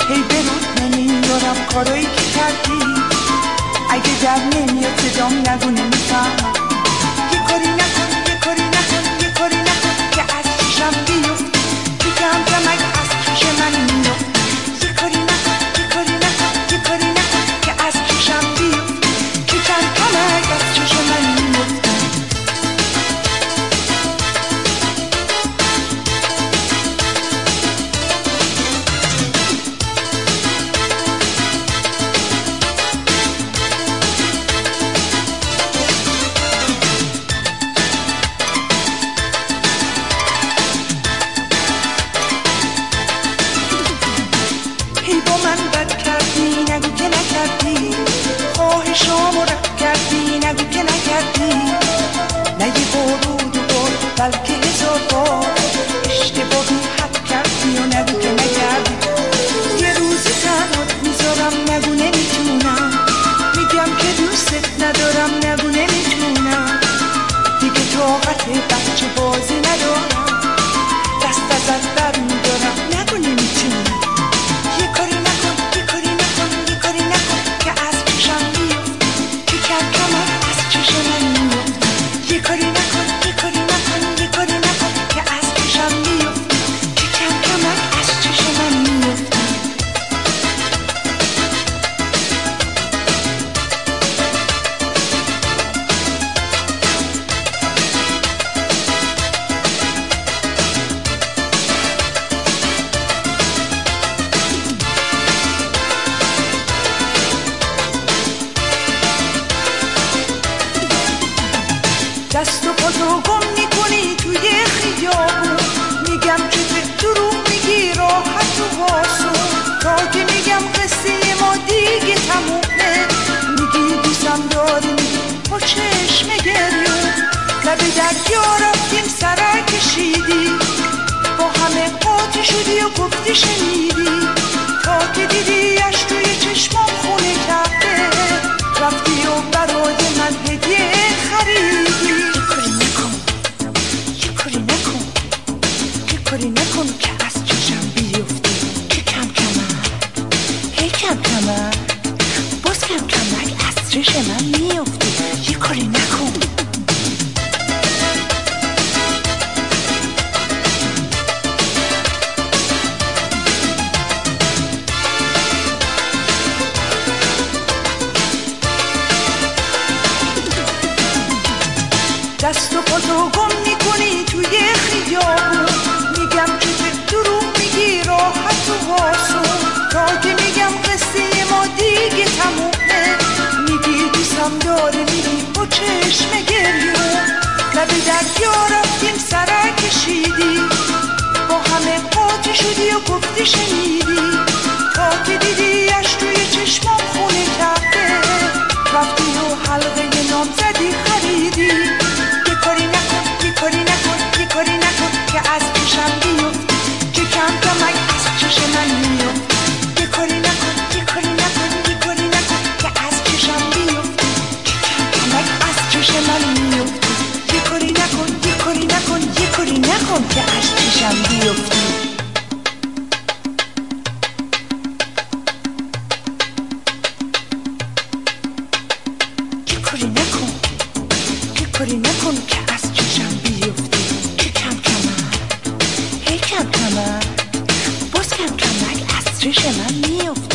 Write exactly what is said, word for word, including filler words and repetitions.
هی به رود نمیارم کارایی که کردی، اگه در نمیاد صدام نگو نمیفهمم. یه کاری نکن یه کاری نکن یه کاری نکن که از چشم بیفت، که کم کم اگه از چش من میفت. یه کاری نکن یه کاری نکن یه کاری نکن که از چشم بیفت، که کم کم اگه از چش من میفت. خواهشامو رد کردی نگو که نکردی، نه یه بارود و بار بلکه هزار بار اشتباهی حد کردی و نگو که نکردی. یه روزی تنهات میذارم نگو نمیتونم، میگم که دوست ندارم نگو نمیتونم، دیگه طاقت بچه بازی ندارم، دست ازت بر میدارم نگو نمیتونم. یه کاری نکن یه کاری نکن یه کاری نکن که از چشم بیفت، که کم کم از چشم من میفت. یه کاری نکن یه کاری نکن یه کاری نکن که از چشم بیفت، که کم کم از چشم من میفت. دست و پاتو گم میکنی توی خیابون، میگم که به دروغ میگی راحت و واسون، تا که میگم قصه ما دیگه تمومه، میگی دوستم داری میگی با چشم گریون، لب دریا رفتیم سر کشیدی، با همه قاطی شدی و گفتی شنیدی، تا که دیدی اش توی چشمام خونه کرده، رفتی و برای من هدیه خریدی. کاری نکن که از چشم بیفتی، که کم کمر هی کم کمر باز کم کمک از چش من میفتی. یه کاری نکن دست و پاتو گم میکنی توی خیابون، میگم که به دروغ میگی راحت و واسون، تا که میگم قصه ما دیگه تمومه، میگی دوستم داره میری با چشم گریون، لب دریا رفتیم سر کشیدی، با همه قاطی شدی و گفتی شنیدی، تا که دیدی اش توی چشمام خونه کرده، رفتی و حلقه نام زدی خریدی. یه کاری نکن یه کاری نکن یه کاری نکن که از چشم بیفت، که کم کمک از چش من میفت. یه کاری نکن یه کاری نکن یه کاری نکن که از چشم بیفت، که کم کمک از چش من میفت. یه کاری نکن یه کاری نکن یه کاری نکن که از چشم بیفت. کاری نکن که از چشم بیفتی، که کم کمر هی کم کمر باز کم کمک از چش من میفتی.